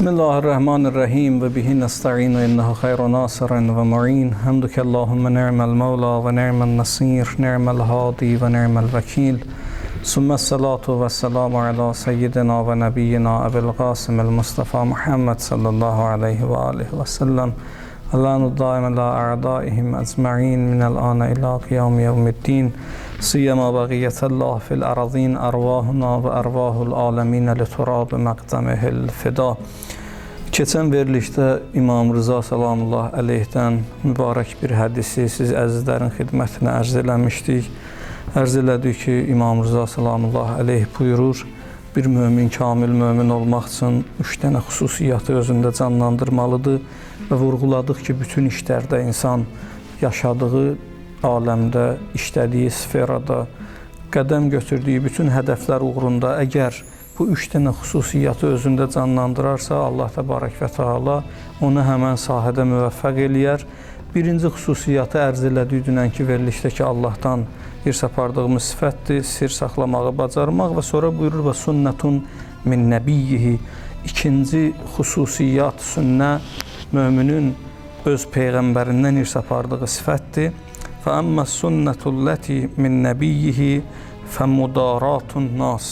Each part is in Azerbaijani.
Bismillahirrahmanirrahim ve bihi nesta'inu innehu hayru nasirin ve mu'in. Hamduke Allahümme ni'mel mevla ve ni'mel nasir, ni'mel hadi ve ni'mel vekil. Sümme salatu ve selamu ala seyyidina ve nebiyyina Ebil Qasimil Mustafa Muhammed sallallahu aleyhi ve aleyhi ve sellem. Allah'ın daim ala a'daihim ecma'in minel ana ila qiyam yevmiddin. Siyema bagiyetallah fil arazin arvahuna ve arvahul alemine li turabi məqdəmihil fida. Keçən verilişdə İmam Rıza salamullah əleyhdən mübarək bir hədisi siz əzizlərin xidmətinə ərz eləmişdik. Ərz elədik ki, İmam Rıza salamullah əleyh buyurur, bir mömin, kamil mömin olmaq üçün 3 dənə xüsusiyyatı özündə canlandırmalıdır və vurğuladıq ki, bütün işlərdə insan yaşadığı aləmdə, işlədiyi sferada, qədəm götürdüyü bütün hədəflər uğrunda əgər bu 3 dənə xüsusiyyatı özündə canlandırarsa, Allah təbarək və teala onu həmən sahədə müvəffəq eləyər. Birinci xüsusiyyatı ərz elədik dünənki verilişdə ki, Allahdan irsə apardığımız sifətdir, sir saxlamağı bacarmaq və sonra buyurur və sünnətun min nəbiyyihi. İkinci xüsusiyyat, sünnə, möminin öz peyğəmbərindən irsə apardığı sifətdir. فَأَمَّا السُنَّةُ الَّتِي مِنْ نَبِيِّهِ فَمُدَارَاتُ النَّاسِ.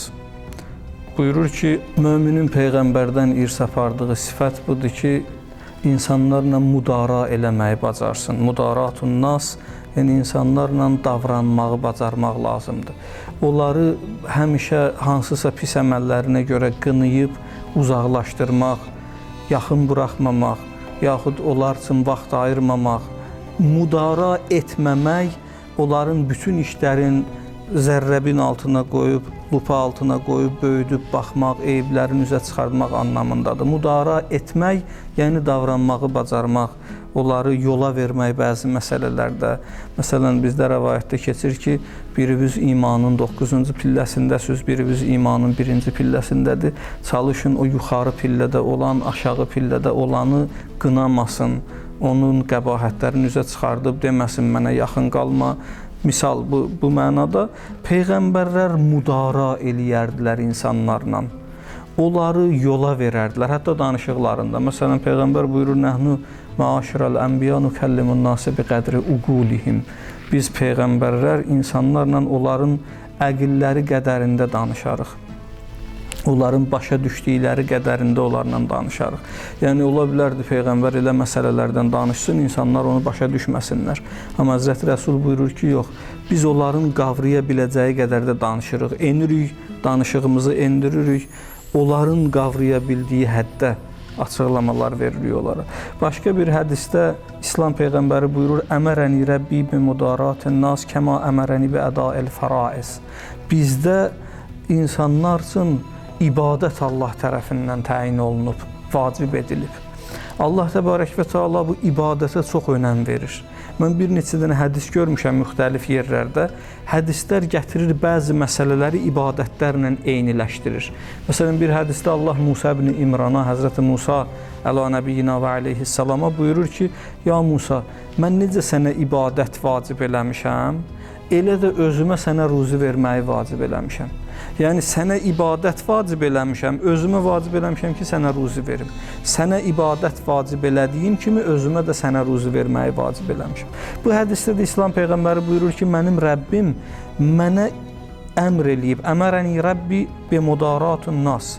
Buyurur ki, möminin peyğəmbərdən irs apardığı sifət budur ki, insanlarla mudara eləməyi bacarsın. Mudaratun nas, yəni insanlarla davranmağı bacarmaq lazımdır. Onları həmişə hansısa pis əməllərinə görə qınayıb, uzaqlaşdırmaq, yaxın buraxmamaq, yaxud onlar üçün vaxt ayırmamaq, mudara etməmək, onların bütün işlərin zərrəbin altına qoyub, lupa altına qoyub, böyüdüb baxmaq, eyiblərin üzə çıxartmaq anlamındadır. Mudara etmək, yəni davranmağı bacarmaq, onları yola vermək bəzi məsələlərdə. Məsələn, bizdə rəvayətdə keçir ki, biriniz imanın 9-cu pilləsindəsiz, biriniz imanın 1-ci pilləsindədir. Çalışın o yuxarı pillədə olan, aşağı pillədə olanı qınamasın. Onun qəbahətlərini üzə çıxardıb deməsin, mənə yaxın qalma. Misal, bu mənada peyğəmbərlər mudara eləyərdilər insanlarla. Onları yola verərdilər, hətta danışıqlarında. Məsələn, peyğəmbər buyurur, nəhnu məaşirəl ənbiya nükəllimun nasi bi qədri uqulihim. Biz peyğəmbərlər insanlarla onların əqilləri qədərində danışarıq. Onların başa düşdükləri qədərində onlarla danışarıq. Yəni, ola bilərdi Peyğəmbər elə məsələlərdən danışsın, insanlar onu başa düşməsinlər. Amma Həzrəti Rəsul buyurur ki, yox, biz onların qavraya biləcəyi qədər də danışırıq, enirik, danışığımızı endiririk, onların qavraya bildiyi həddə açıqlamalar veririk onlara. Başqa bir hədisdə İslam Peyğəmbəri buyurur, əmərəni Rəbbi bi mudaratin nas kəma əmərəni bi ədəil fəraiz. Bizdə insanlar üçün ibadət Allah tərəfindən təyin olunub, vacib edilib. Allah təbarək və teala bu ibadətə çox önəm verir. Mən bir neçə dənə hədis görmüşəm müxtəlif yerlərdə. Hədislər gətirir bəzi məsələləri ibadətlərlə eyniləşdirir. Məsələn, bir hədisdə Allah Musa ibn İmrana, Həzrəti Musa əla nəbiyyina və aleyhissalama buyurur ki, ya Musa, mən necə sənə ibadət vacib eləmişəm, elə də özümə sənə ruzi verməyi vacib eləmişəm. Yəni, sənə ibadət vacib eləmişəm, özümə vacib eləmişəm ki, sənə ruzi verim. Sənə ibadət vacib elədiyim kimi, özümə də sənə ruzi verməyi vacib eləmişəm. Bu hədisdə də İslam Peyğəmbəri buyurur ki, mənim Rəbbim mənə əmr eləyib. Əmərəni Rəbbi bi mudaratun nas.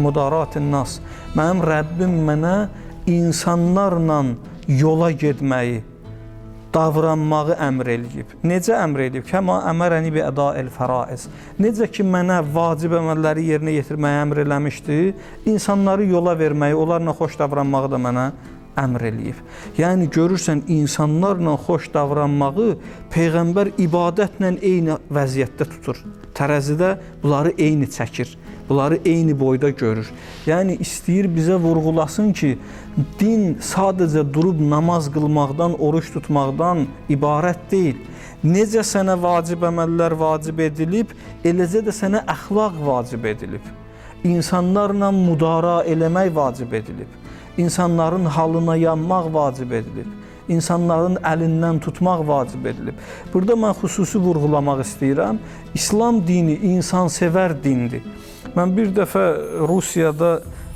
Mənim Rəbbim mənə insanlarla yola getməyi, davranmağı əmr eləyib. Necə əmr eləyib? Kəma əmərəni bi ədəil fəraiz. Necə ki, mənə vacib əməlləri yerinə yetirməyi əmr eləmişdi, insanları yola verməyi, onlarla xoş davranmağı da mənə əmr eləyib. Yəni, görürsən, insanlarla xoş davranmağı Peyğəmbər ibadətlə eyni vəziyyətdə tutur. Tərəzidə bunları eyni çəkir, bunları eyni boyda görür. Yəni, istəyir bizə vurğulasın ki, din sadəcə durub namaz qılmaqdan, oruç tutmaqdan ibarət deyil. Necə sənə vacib əməllər vacib edilib, eləcə də sənə əxlaq vacib edilib. İnsanlarla mudara eləmək vacib edilib. İnsanların halına yanmaq vacib edilib. İnsanların əlindən tutmaq vacib edilib. Burada mən xüsusi vurğulamaq istəyirəm. İslam dini insansevər dindir. Mən bir dəfə Rusiyada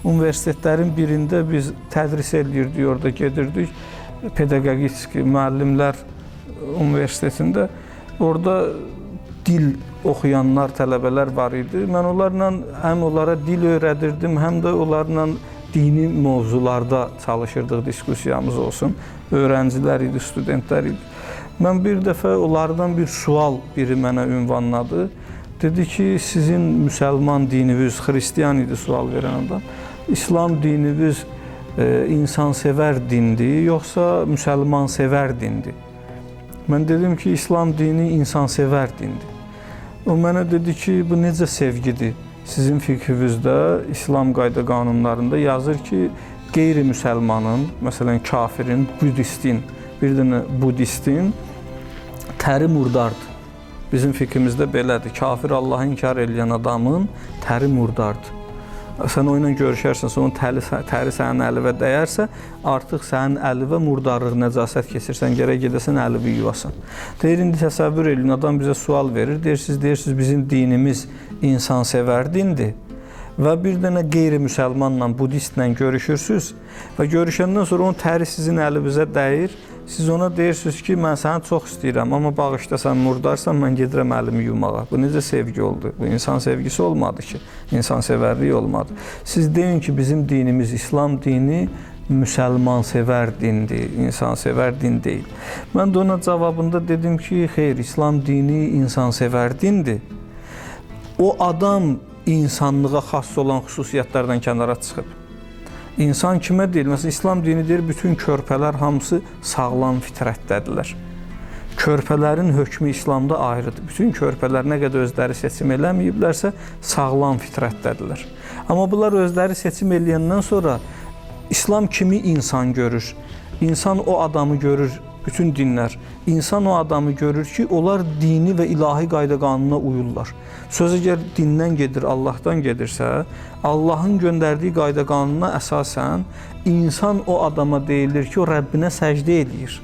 universitetlərin birində biz tədris edirdik, orada gedirdik. Pedaqogik müəllimlər universitetində. Orada dil oxuyanlar, tələbələr var idi. Mən onlarla həm onlara dil öyrədirdim, həm də onlarla dini mövzularda çalışırdıq, diskusiyamız olsun. Öğrencilər idi, studentlər idi. Mən bir dəfə onlardan bir sual biri mənə ünvanladı. Dedi ki, sizin müsəlman dininiz, Hristiyan idi sual verən adam. İslam dininiz insansevər dindir, yoxsa müsəlmansevər dindir? Mən dedim ki, İslam dini insansevər dindir. O mənə dedi ki, bu necə sevgidir? Sizin fikrinizdə İslam qayda qanunlarında yazır ki, qeyri-müsəlmanın, məsələn, kafirin, budistin, bir dənə budistin təri murdardır. Bizim fikrimizdə belədir. Kafir Allah'ı inkar edən adamın təri murdardır. Sən o ilə görüşərsən, onun təri sənin əlivə dəyərsə, artıq sənin əlivə murdarlıq, nəcasət keçirsən, gərək gedəsən əlivi yuvasan. Deyir, indi təsəvvür edin, adam bizə sual verir, deyirsiniz, bizim dinimiz insansevər dindir və bir dənə qeyri-müsəlmanla, budistlə görüşürsünüz və görüşəndən sonra onun təri sizin əlinizə dəyir, siz ona deyirsiniz ki, mən səni çox istəyirəm, amma bağışda sən murdarsan, mən gedirəm əlimi yumağa. Bu necə sevgi oldu? Bu insan sevgisi olmadı ki, insansevərlik olmadı. Siz deyin ki, bizim dinimiz, İslam dini müsəlmansevər dindir, insansevər din deyil. Mən də ona cavabında dedim ki, xeyr, İslam dini insansevər dindir. O adam insanlığa xas olan xüsusiyyətlərdən kənara çıxıb. İnsan kimə deyil? Məsələn, İslam dini deyir, bütün körpələr hamısı sağlam fitrətdədirlər. Körpələrin hökmü İslamda ayrıdır. Bütün körpələr nə qədər özləri seçim eləməyiblərsə, sağlam fitrətdədirlər. Amma bunlar özləri seçim eləyəndən sonra İslam kimi insan görür? İnsan o adamı görür, bütün dinlər. İnsan o adamı görür ki, onlar dini və ilahi qayda qanununa uyurlar. Söz əgər dindən gedir, Allahdan gedirsə, Allahın göndərdiyi qayda qanununa əsasən insan o adama deyilir ki, o Rəbbinə səcdə edir.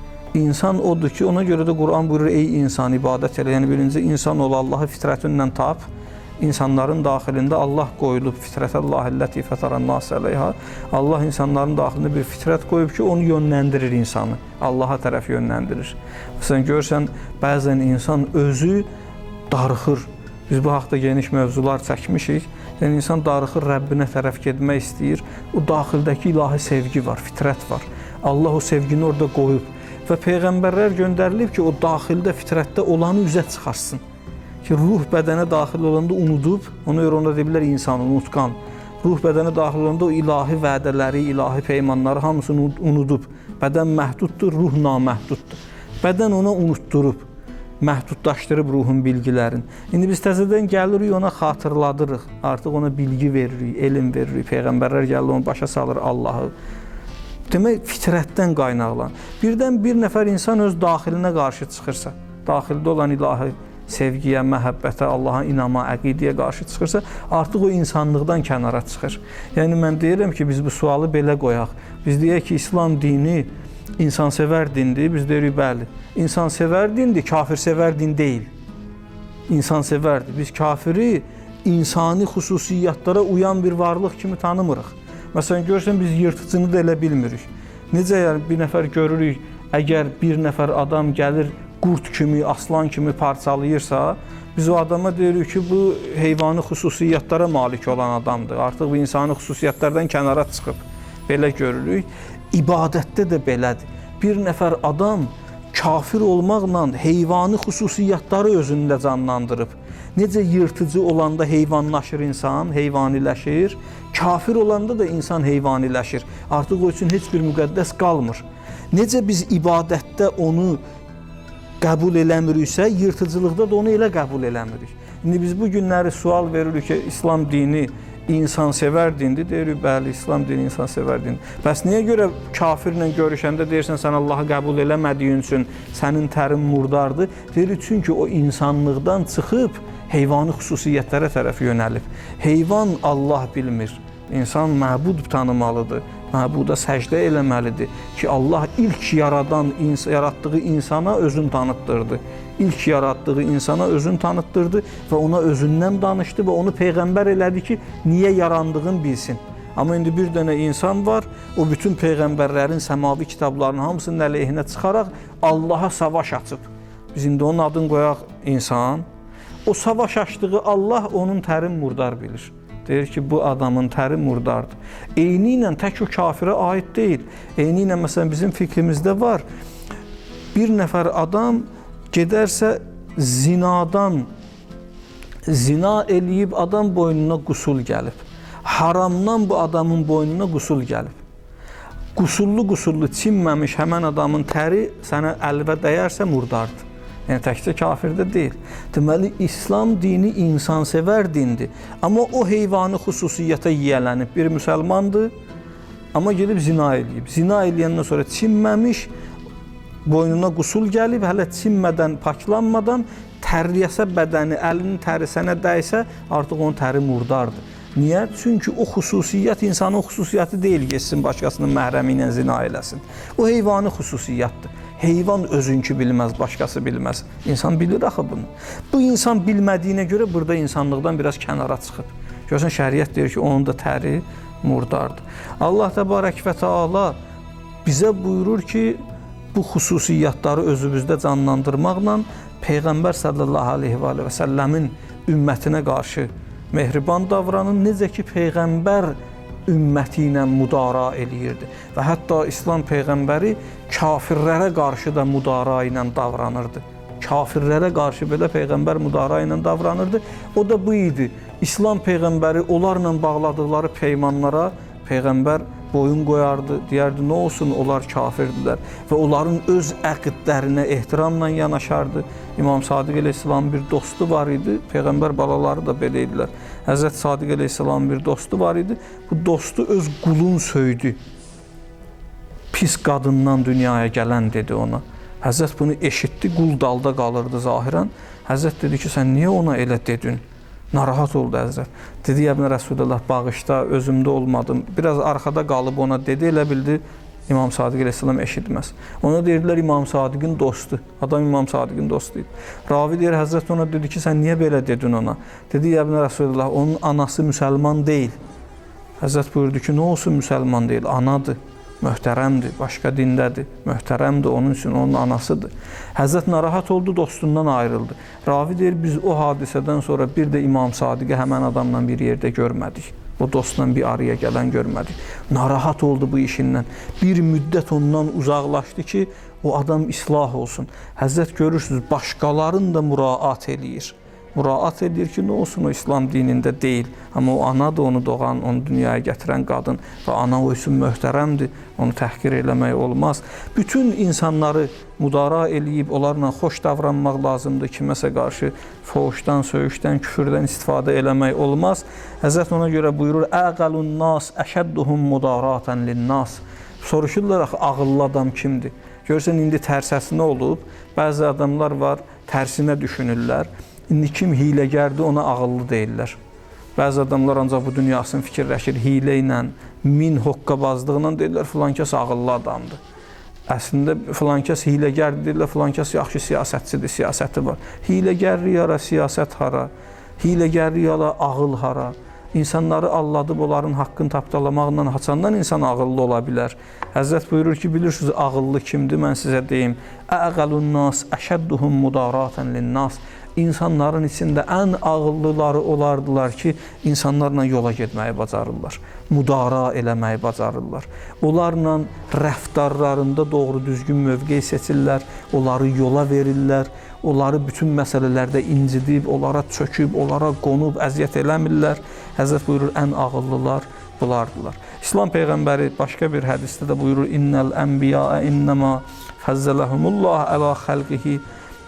İnsan odur ki, ona görə də Quran buyurur, ey insan ibadət elə. Yəni birinci insan ol, Allahı fitrətindən tap. İnsanların daxilində Allah qoyulub, fitrətəllahi-ləti fətərən-nas əleyha. Allah insanların daxilində bir fitrət qoyub ki, onu yönləndirir insanı. Allaha tərəf yönləndirir. Məsələn, görsən, bəzən insan özü darıxır. Biz bu haqda geniş mövzular çəkmişik. Yəni, insan darıxır, Rəbbinə tərəf getmək istəyir. O daxildəki ilahi sevgi var, fitrət var. Allah o sevgini orada qoyub. Və Peyğəmbərlər göndərilib ki, o daxildə, fitrətdə olanı üzə çıxarsın. Ki, ruh bədənə daxil olanda unudub, ona görə onda deyirlər insan, unutqan. Ruh bədənə daxil olanda o ilahi vədələri, ilahi peymanları hamısını unudub. Bədən məhduddur, ruh naməhduddur. Bədən ona unutturub, məhdudlaşdırıb ruhun bilgilərini. İndi biz təzədən gəlirik, ona xatırladırıq. Artıq ona bilgi veririk, elm veririk. Peyğəmbərlər gəlir, onu başa salır Allahı. Demək, fitrətdən qaynaqlan. Birdən bir nəfər insan öz daxilinə qarşı çıxırsa, daxildə olan ilahi sevgiyə, məhəbbətə, Allaha inama, əqidəyə qarşı çıxırsa, artıq o insanlıqdan kənara çıxır. Yəni, mən deyirəm ki, biz bu sualı belə qoyaq. Biz deyək ki, İslam dini insansevər dindir, biz deyirik, bəli. İnsansevər dindir, kafirsevər din deyil. İnsansevərdir. Biz kafiri insani xüsusiyyətlərə uyan bir varlıq kimi tanımırıq. Məsələn, görürsən, biz yırtıcını da elə bilmirik. Necə yəni, bir nəfər görürük, əgər bir nəfər adam gəlir, qurd kimi, aslan kimi parçalayırsa, biz o adama deyirik ki, bu heyvani xüsusiyyətlərə malik olan adamdır. Artıq bu insani xüsusiyyətlərdən kənara çıxıb. Belə görürük. İbadətdə də belədir. Bir nəfər adam kafir olmaqla heyvani xüsusiyyətləri özündə canlandırıb. Necə yırtıcı olanda heyvanlaşır insan, heyvaniləşir. Kafir olanda da insan heyvaniləşir. Artıq o üçün heç bir müqəddəs qalmır. Necə biz ibadətdə onu qəbul eləmiriksə, yırtıcılıqda da onu elə qəbul eləmirik. İndi biz bu günləri sual veririk ki, İslam dini insansevər dindir, deyirik, bəli, İslam dini insansevər dindir. Bəs niyə görə kafirlə görüşəndə deyirsən, sən Allahı qəbul eləmədiyin üçün sənin tərin murdardır? Deyirik, çünki o insanlıqdan çıxıb heyvani xüsusiyyətlərə tərəf yönəlib. Heyvan Allah bilmir, insan məbud tanımalıdır. Məbuda səcdə eləməlidir ki, Allah ilk yaratdığı insana özünü tanıtdırdı. İlk yaratdığı insana özünü tanıtdırdı və ona özündən danışdı və onu Peyğəmbər elədi ki, niyə yarandığını bilsin. Amma indi bir dənə insan var, o bütün peyğəmbərlərin səmavi kitablarının hamısının əleyhinə çıxaraq Allaha savaş açıb. Biz indi onun adını qoyaq insan. O savaş açdığı Allah onun tərin murdar bilir. Deyir ki, bu adamın təri murdardır. Eyni ilə tək o kafirə aid deyil. Eyni ilə məsələn bizim fikrimizdə var. Bir nəfər adam gedərsə zina eləyib adam boynuna qusul gəlib. Haramdan bu adamın boynuna qusul gəlib. Qusullu çinməmiş həmən adamın təri sənə əlvə dəyərsə murdardır. Yəni təkcə kafirdə deyil. Deməli, İslam dini insansevər dindir. Amma o heyvani xüsusiyyətə yiyələnib bir müsəlmandır, amma gedib zina eləyib. Zina eləyəndən sonra çinməmiş, boynuna qusul gəlib, hələ çinmədən, paklanmadan tərliyəsə bədəni, əlinin təri sənə dəysə, artıq onun təri murdardır. Niyə? Çünki o xüsusiyyət insanın xüsusiyyəti deyil, geçsin başqasının məhrəmi ilə zina eləsin. O heyvani xüsusiyyətdir. Heyvan özünkü bilməz, başqası bilməz. İnsan bilir axı bunu. Bu insan bilmədiyinə görə burada insanlıqdan biraz kənara çıxıb. Görürsən, şəriət deyir ki, onun da təri murdardır. Allah təbarək və təala bizə buyurur ki, bu xüsusiyyətləri özümüzdə canlandırmaqla Peyğəmbər sallallahu aleyhi və səlləmin ümmətinə qarşı mehriban davranın. Necə ki, Peyğəmbər ümməti ilə müdara eləyirdi. Və hətta İslam Peyğəmbəri kafirlərə qarşı da müdara ilə davranırdı. Kafirlərə qarşı belə Peyğəmbər müdara ilə davranırdı. O da bu idi. İslam Peyğəmbəri onlarla bağladıqları peymanlara Peyğəmbər boyun qoyardı, deyərdi, nə olsun, onlar kafirdirlər və onların öz əqidlərinə ehtiramla yanaşardı. İmam Sadiq əleyhissalamın bir dostu var idi, Peyğəmbər balaları da belə idilər. Həzrət Sadiq əleyhissalamın bir dostu var idi, bu dostu öz qulun söydü. Pis qadından dünyaya gələn dedi ona. Həzrət bunu eşitdi, qul dalda qalırdı zahirən. Həzrət dedi ki, sən niyə ona elə dedin? Narahat oldu Həzrət. Dedi, ya Rəsulullah, bağışda, özümdə olmadım. Biraz arxada qalıb ona dedi, elə bildi, İmam Sadiq əleyhissalam eşitməz. Ona deyirdilər İmam Sadiqin dostu. Adam İmam Sadiqin dostu idi. Ravi deyir, Həzrət ona dedi ki, sən niyə belə dedin ona? Dedi, ya Rəsulullah, onun anası müsəlman deyil. Həzrət buyurdu ki, nə olsun müsəlman deyil, anadır. Möhtərəmdir, başqa dindədir, möhtərəmdir, onun üçün onun anasıdır. Həzrət narahat oldu, dostundan ayrıldı. Ravi deyir, biz o hadisədən sonra bir də İmam Sadiqi həmən adamla bir yerdə görmədik. O dostla bir araya gələn görmədik. Narahat oldu bu işindən. Bir müddət ondan uzaqlaşdı ki, o adam islah olsun. Həzrət görürsünüz, başqalarını da müraat eləyir. Müraat edir ki, nə olsun, o İslam dinində deyil. Amma o anadır, onu doğan, onu dünyaya gətirən qadın və ana o üçün möhtərəmdir, onu təhqir eləmək olmaz. Bütün insanları müdara eləyib, onlarla xoş davranmaq lazımdır. Kiməsə qarşı foğuşdan, söyüşdən, küfürdən istifadə eləmək olmaz. Həzrət ona görə buyurur, əqəlun nas əşədduhum mudaratan linnas. Soruşurlar, axı, ağıllı adam kimdir? Görürsən, indi tərsəsinə olub, bəzi adamlar var, tərsinə düşünürlər. İndi kim hiləgərdir, ona ağıllı deyirlər. Bəzi adamlar ancaq bu dünyasını fikirləşir, hilə ilə, min hoqqabazlığıyla deyirlər, filankəs ağıllı adamdır. Əslində filankəs hiləgərdir, deyirlər, filankəs yaxşı siyasətçidir, siyasəti var. Hiləgərlik hara, siyasət hara, hiləgərlik hara, ağıl hara. İnsanları alladıb, onların haqqını tapdalamaqla haçandan insan ağıllı ola bilər. Həzrət buyurur ki, bilirsiniz, ağıllı kimdir, mən sizə deyim. Əqəlun nas əşədduhum mudaratan linnas. İnsanların içində ən ağıllıları olardılar ki, insanlarla yola getməyi bacarırlar, müdara eləməyi bacarırlar. Onlarla rəftarlarında doğru düzgün mövqe seçirlər, onları yola verirlər, onları bütün məsələlərdə incidib, onlara çöküb, onlara qonub, əziyyət eləmirlər. Həzrət buyurur, ən ağıllılar bulardılar. İslam Peyğəmbəri başqa bir hədisdə də buyurur, İnnəl ənbiyaə innəmə fəzzələhumullah ələ xəlqihi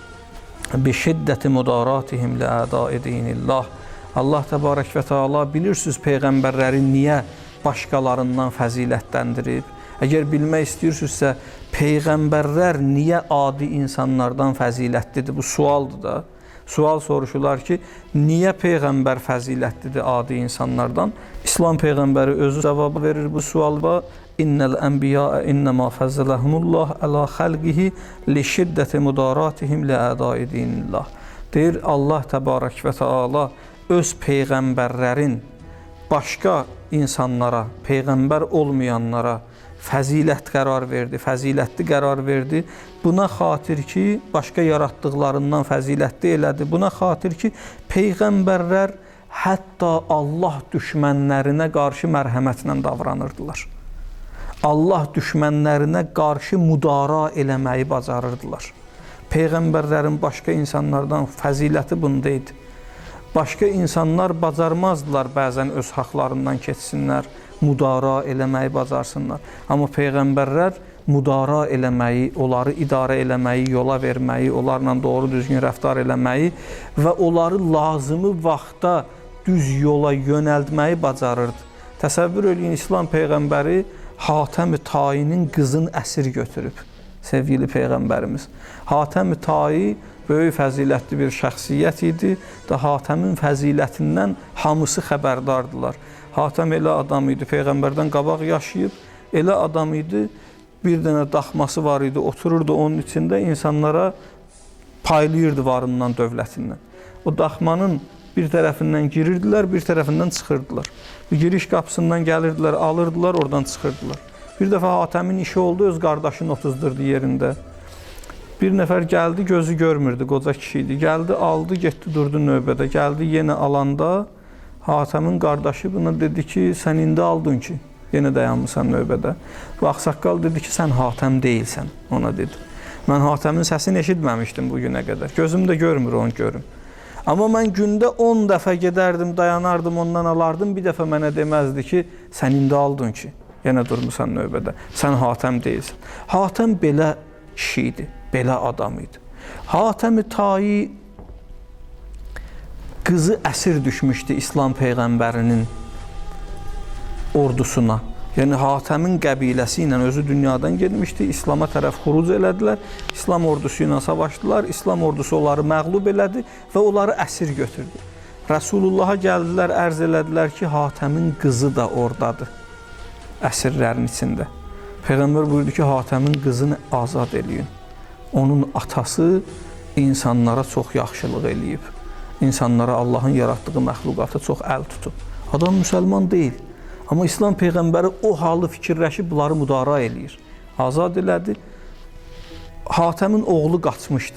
bişiddəti mudaratihim ləədai dinillah. Allah təbarək və təala bilirsiniz Peyğəmbərləri niyə başqalarından fəzilətləndirib? Əgər bilmək istəyirsinizsə, Peyğəmbərlər niyə adi insanlardan fəzilətlidir? Bu sualdır da. Sual soruşurlar ki, niyə Peyğəmbər fəzilətlidir adi insanlardan? İslam Peyğəmbəri özü cavabı verir bu sualba. İnnəl ənbiyaə innəmə fəzzələhumullah ələ xəlqihi li şiddəti mudaratihim li ədai dinillah. Deyir, Allah təbarək və təala öz Peyğəmbərlərin başqa insanlara, peyğəmbər olmayanlara fəzilət qərar verdi, fəzilətli qərar verdi. Buna xatir ki, başqa yaratdıqlarından fəzilətli elədi. Buna xatir ki, peyğəmbərlər hətta Allah düşmənlərinə qarşı mərhəmətlə davranırdılar. Allah düşmənlərinə qarşı müdara eləməyi bacarırdılar. Peyğəmbərlərin başqa insanlardan fəziləti bunda idi. Başqa insanlar bacarmazdılar bəzən öz haqlarından keçsinlər, müdara eləməyi bacarsınlar. Amma peyğəmbərlər müdara eləməyi, onları idarə eləməyi, yola verməyi, onlarla doğru düzgün rəftar eləməyi və onları lazımı vaxtda düz yola yönəldməyi bacarırdı. Təsəvvür eləyin, İslam peyğəmbəri Hatəm-i Tayinin qızını əsir götürüb, sevgili peyğəmbərimiz. Hatəm-i Tayi böyük fəzilətli bir şəxsiyyət idi və Hatəmin fəzilətindən hamısı xəbərdardılar. Hatəm elə adam idi, peyğəmbərdən qabaq yaşayıb, elə adam idi, bir dənə daxması var idi, otururdu onun içində, insanlara paylayırdı varından, dövlətindən. O daxmanın bir tərəfindən girirdilər, bir tərəfindən çıxırdılar. Giriş qapısından gəlirdilər, alırdılar, oradan çıxırdılar. Bir dəfə Hatəmin işi oldu, öz qardaşını otuzdurdu yerində. Bir nəfər gəldi, gözü görmürdü, qoca kişi idi. Gəldi, aldı, getdi, durdu növbədə. Gəldi, yenə alanda Hatəmin qardaşı buna dedi ki, sən indi aldın ki, yenə dayanmısan növbədə. Və ağsaqqal dedi ki, sən Hatəm deyilsən, ona dedi. Mən Hatəmin səsini eşitməmişdim bugünə qədər. Gözüm də görmür onu görüm. Amma mən gündə 10 dəfə gedərdim, dayanardım, ondan alardım. Bir dəfə mənə deməzdi ki, sən indi aldın ki, yenə durmusan növbədə. Sən Hatəm deyilsən. Hatəm belə kişi idi, belə adam idi. Hatəm-i Tayi qızı əsir düşmüşdü İslam peyğəmbərinin ordusuna. Yəni Hatəmin qəbiləsi ilə özü dünyadan getmişdi, İslama tərəf xuruc elədilər, İslam ordusu ilə savaşdılar, İslam ordusu onları məğlub elədi və onları əsir götürdü. Rəsulullaha gəldilər, ərz elədilər ki, Hatəmin qızı da oradadır, əsirlərin içində. Peyğəmbər buyurdu ki, Hatəmin qızını azad eləyin. Onun atası insanlara çox yaxşılıq eləyib. İnsanlara Allahın yaratdığı məxluqata çox əl tutub. Adam müsəlman deyil. Amma İslam peyğəmbəri o halı fikirləşib bunları müdara eləyir. Azad elədi. Hatəmin oğlu qaçmışdı.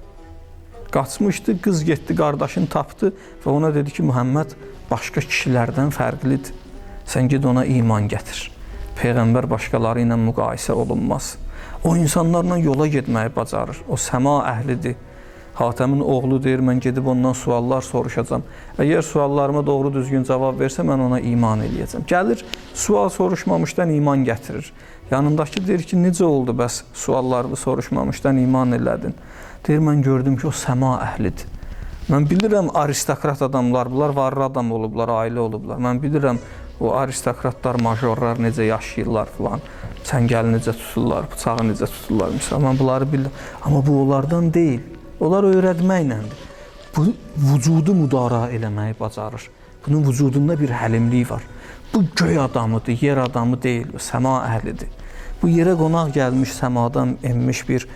Qaçmışdı, qız getdi, qardaşını tapdı və ona dedi ki, Muhammed başqa kişilərdən fərqlidir. Sən ged ona iman gətir. Peyğəmbər başqaları ilə müqayisə olunmaz. O insanlarla yola getməyi bacarır. O səma əhlidir. Hatəmin oğlu deyir, mən gedib ondan suallar soruşacağam. Əgər suallarıma doğru düzgün cavab versə, mən ona iman eləyəcəm. Gəlir, sual soruşmamışdan iman gətirir. Yanındakı deyir ki, necə oldu bəs suallarını soruşmamışdan iman elədin? Deyir, mən gördüm ki, o səma əhlidir. Mən bilirəm, aristokrat adamlar, bunlar varlı adam olublar, ailə olublar. Mən bilirəm, o aristokratlar, majorlar necə yaşayırlar filan. Çəngəli necə tuturlar, bıçağı necə tuturlar. Məsələn, mən bunları bilirəm. Amma bu onlardan deyil. Onlar öyrətməklədir. Bu, vücudu müdara eləməyi bacarır. Bunun vücudunda bir həlimlik var. Bu göy adamıdır, yer adamı deyil, səma əhlidir. Bu yerə qonaq gəlmiş, səmadan enmiş bir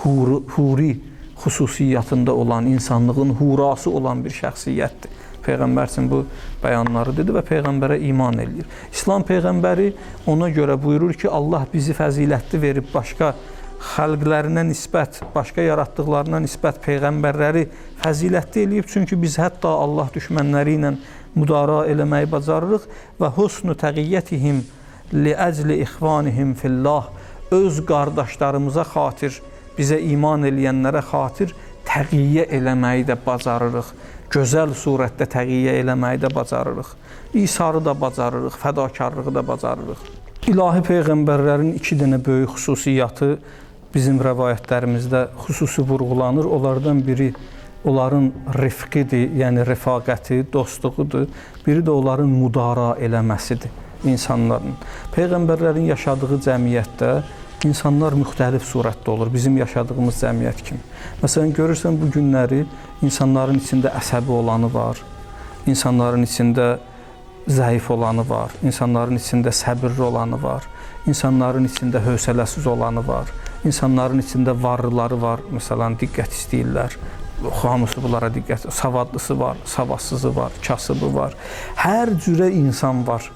huri xüsusiyyətində olan, insanlığın hurası olan bir şəxsiyyətdir. Peyğəmbər üçün bu bəyanları dedi və Peyğəmbərə iman eləyir. İslam Peyğəmbəri ona görə buyurur ki, Allah bizi fəzilətli verib başqa xalqlərinə nisbət, başqa yaratdıqlarına nisbət Peyğəmbərləri fəzilətli eləyib. Çünki biz hətta Allah düşmənləri ilə müdara eləməyi bacarırıq və husnu təqiyyətihim liəcli ixvanihim fillah, öz qardaşlarımıza xatir, bizə iman eləyənlərə xatir təqiyyə eləməyi də bacarırıq. Gözəl surətdə təqiyyə eləməyi də bacarırıq. İsarı da bacarırıq, fədakarlığı da bacarırıq. İlahi Peyğəmbərlərin 2 dənə böyük xüsusiyyəti bizim rəvayətlərimizdə xüsusi vurğulanır. Onlardan biri onların rifqidir, yəni rəfaqəti, dostluğudur. Biri də onların müdara eləməsidir insanların. Peyğəmbərlərin yaşadığı cəmiyyətdə insanlar müxtəlif surətdə olur, bizim yaşadığımız cəmiyyət kimi. Məsələn, görürsən bu günləri insanların içində əsəbi olanı var, insanların içində zəif olanı var, insanların içində səbirli olanı var, insanların içində hövsələsiz olanı var, insanların içində varlıları var, məsələn, diqqət istəyirlər, hamısı bunlara diqqət, savadlısı var, savadsızı var, kasıbı var, hər cürə insan var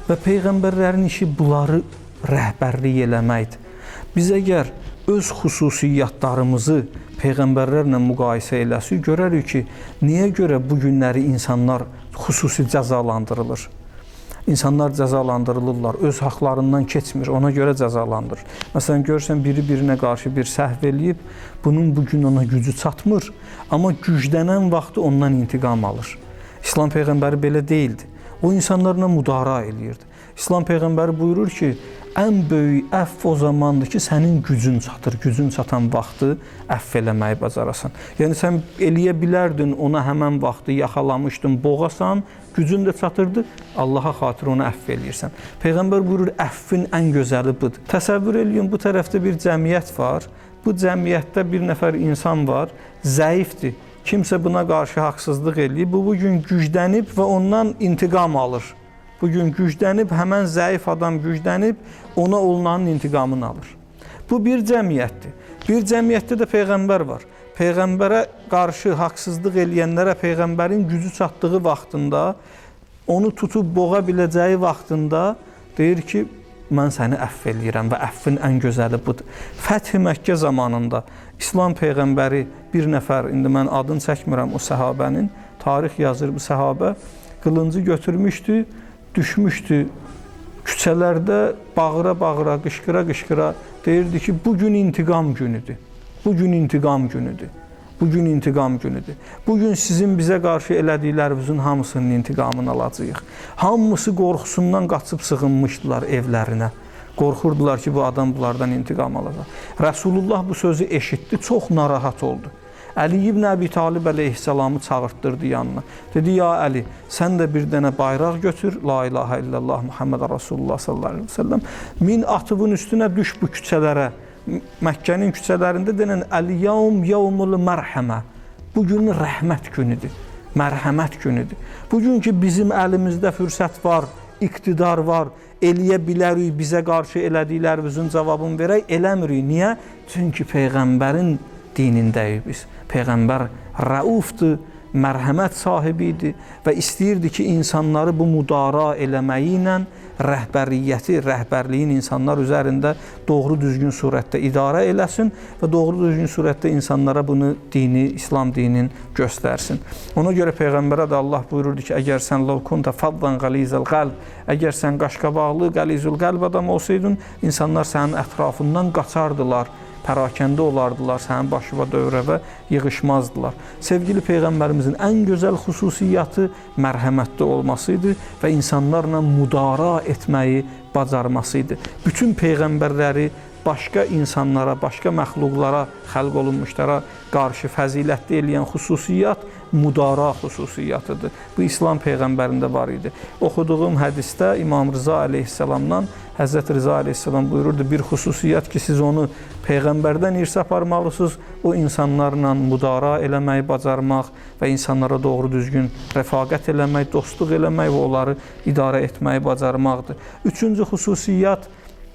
və peyğəmbərlərin işi bunları rəhbərlik eləməkdir. Biz əgər öz xüsusiyyətlərimizi peyğəmbərlərlə müqayisə eləsək, görərik ki, niyə görə bu günləri insanlar xüsusi cəzalandırılır? İnsanlar cəzalandırılırlar, öz haqlarından keçmir, ona görə cəzalandırır. Məsələn, görürsən, biri birinə qarşı bir səhv eləyib, bunun bugün ona gücü çatmır, amma güclənən vaxtı ondan intiqam alır. İslam Peyğəmbəri belə deyildi. O insanlarla müdara eləyirdi. İslam Peyğəmbəri buyurur ki, ən böyük əfv o zamandır ki, sənin gücün çatır, gücün çatan vaxtı əfv eləməyi bacarasan. Yəni, sən eləyə bilərdin, ona həmən vaxtı yaxalamışdın, boğasan, gücün də çatırdı, Allaha xatir onu əfv eləyirsən. Peyğəmbər buyurur, əfvin ən gözəli budur. Təsəvvür eləyin, bu tərəfdə bir cəmiyyət var, bu cəmiyyətdə bir nəfər insan var, zəifdir, kimsə buna qarşı haqsızlıq eləyir, bu bugün güclənib və ondan intiqam alır. Bugün güclənib, həmən zəif adam güclənib, ona olunanın intiqamını alır. Bu bir cəmiyyətdir. Bir cəmiyyətdə də Peyğəmbər var. Peyğəmbərə qarşı haqsızlıq eləyənlərə Peyğəmbərin gücü çatdığı vaxtında, onu tutub boğa biləcəyi vaxtında deyir ki, mən səni əfv eləyirəm və əffin ən gözəli budur. Fəth-i Məkkə zamanında İslam Peyğəmbəri bir nəfər, indi mən adını çəkmirəm o səhabənin, tarix yazır bu səhabə, qılıncı götürmüşdü, düşmüşdü küçələrdə bağıra-bağıra, qışqıra-qışqıra deyirdi ki, bugün intiqam günüdür. Bugün intiqam günüdür. Bugün intiqam günüdür. Bugün sizin bizə qarşı elədiklərinizin hamısının intiqamını alacağıq. Hamısı qorxusundan qaçıb sığınmışdılar evlərinə. Qorxurdular ki, bu adam bunlardan intiqam alacaq. Rəsulullah bu sözü eşitdi, çox narahat oldu. Əli ibn Əbi Talib əleyhissalamı çağırtdırdı yanına. Dedi, ya Əli, sən də bir dənə bayraq götür, la ilahə illallah Muhammed Rasulullah sallallahu aleyhi ve sellem. Min atıvın üstünə düş bu küçələrə. Məkkənin küçələrində denən Əl-yevm yevmul mərhəmə. Bugün rəhmət günüdür, mərhəmət günüdür. Bugün ki, bizim əlimizdə fürsət var, iqtidar var, eləyə bilərik, bizə qarşı elədiklərimizin cavabını verək, eləmirik. Niyə? Çünki Peyğəmbərin dinindəyik biz. Peyğəmbər rəufdur, mərhəmət sahibidir və istəyirdi ki, insanları bu müdara eləməyi ilə rəhbəriyyəti, rəhbərliyin insanlar üzərində doğru düzgün surətdə idarə eləsin və doğru düzgün surətdə insanlara bunu dini, İslam dininin göstərsin. Ona görə Peyğəmbərə də Allah buyururdu ki, əgər sən ləv kunta faddan qalizəl qəlb, əgər sən qaşqabaqlı, qalizul qəlb adam olsaydın, insanlar sənin ətrafından qaçardılar, pərakəndə olardılar, sənin başıva dövrəvə yığışmazdılar. Sevgili Peyğəmbərimizin ən gözəl xüsusiyyəti mərhəmətli olmasıydı və insanlarla müdara etməyi bacarmasıydı. Bütün Peyğəmbərləri başqa insanlara, başqa məxluqlara, xəlq olunmuşlara qarşı fəzilətli eləyən xüsusiyyət müdara xüsusiyyətidir. Bu İslam Peyğəmbərində var idi. Oxuduğum hədisdə İmam Rıza əleyhissalamdan Həzrət Rıza əleyhissalam buyururdu, bir xüsusiyyət ki, siz onu Peyğəmbərdən irsə aparmalısınız, o insanlarla müdara eləməyi bacarmaq və insanlara doğru düzgün rəfaqət eləmək, dostluq eləmək və onları idarə etməyi bacarmaqdır. Üçüncü xüsusiyyət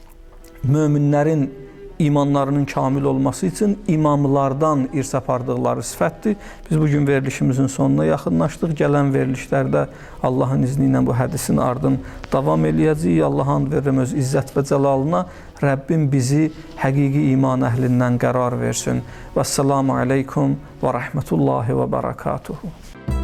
möminlərin imanlarının kamil olması üçün imamlardan irsə apardıqları sifətdir. Biz bugün verilişimizin sonuna yaxınlaşdıq. Gələn verilişlərdə Allahın izni ilə bu hədisin ardın davam eləyəcəyik. Allahın verirəm öz izzət və cəlalına. Rəbbim bizi həqiqi iman əhlindən qərar versin. Vəssalamu aleykum və rəhmətullahi və bərəkatuhu.